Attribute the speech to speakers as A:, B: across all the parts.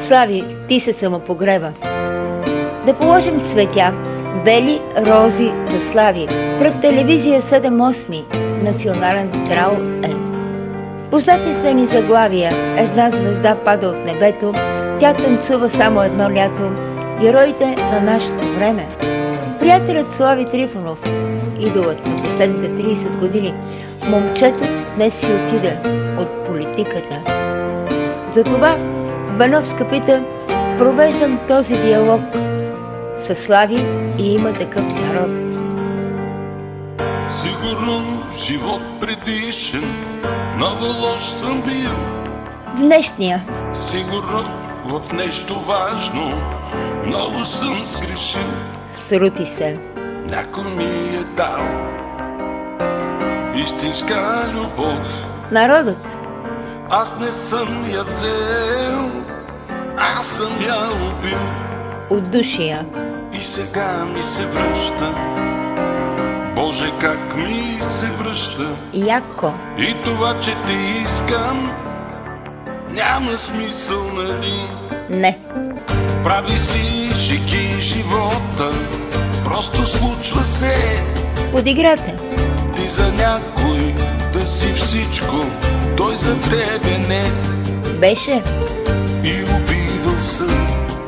A: Слави, ти се самопогреба. Да положим цветя, бели рози за Слави. Пред телевизия 7/8, национален трал е. Познати са ни заглавия: една звезда пада от небето, тя танцува само едно лято, героите на нашето време. Приятелят Слави Трифонов, идолът на последните 30 години, момчето днес си отиде от политиката. Затова Бановска пита: провеждам този диалог със Слави и има такъв народ.
B: Сигурно в живот предишен много лош съм бил.
A: В днешния
B: Сигурно в нещо важно много съм сгрешил.
A: срути се.
B: Някой ми е дал истинска любов.
A: Народът
B: Аз не съм я взел, аз съм я убил.
A: от душия.
B: И сега ми се връща, Боже, как ми се връща.
A: Яко.
B: И това, че те искам, няма смисъл, нали?
A: Не.
B: Прави си шики живота, просто случва се.
A: Подиграте.
B: Ти за някой да си всичко, той за тебе не.
A: Беше.
B: И убивал съм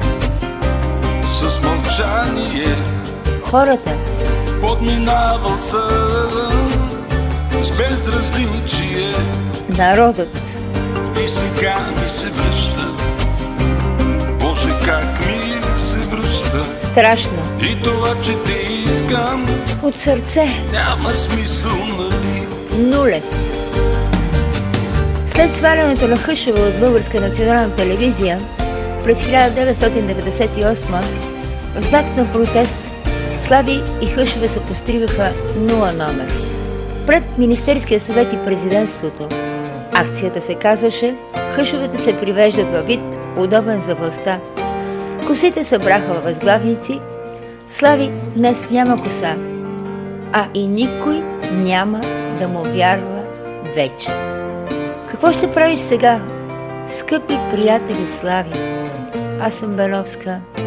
B: с мълчание.
A: Хората
B: Подминавал съм с безразличие.
A: народът
B: И сега ми се връща, Боже, как ми се връща.
A: страшно.
B: И това, че те искам,
A: От сърце
B: няма смисъл, нали?
A: нулев. След свалянето на Хъшева от Българска национална телевизия през 1998, в знак на протест, Слави и Хъшева се постригаха 0 номер. Пред Министерския съвет и президентството. Акцията се казваше "Хъшовете се привеждат във вид, удобен за властта". Косите се браха във възглавници. Слави днес няма коса, а и никой няма да му вярва вече. Какво ще правиш сега, скъпи приятелю Слави? Аз съм Бановска.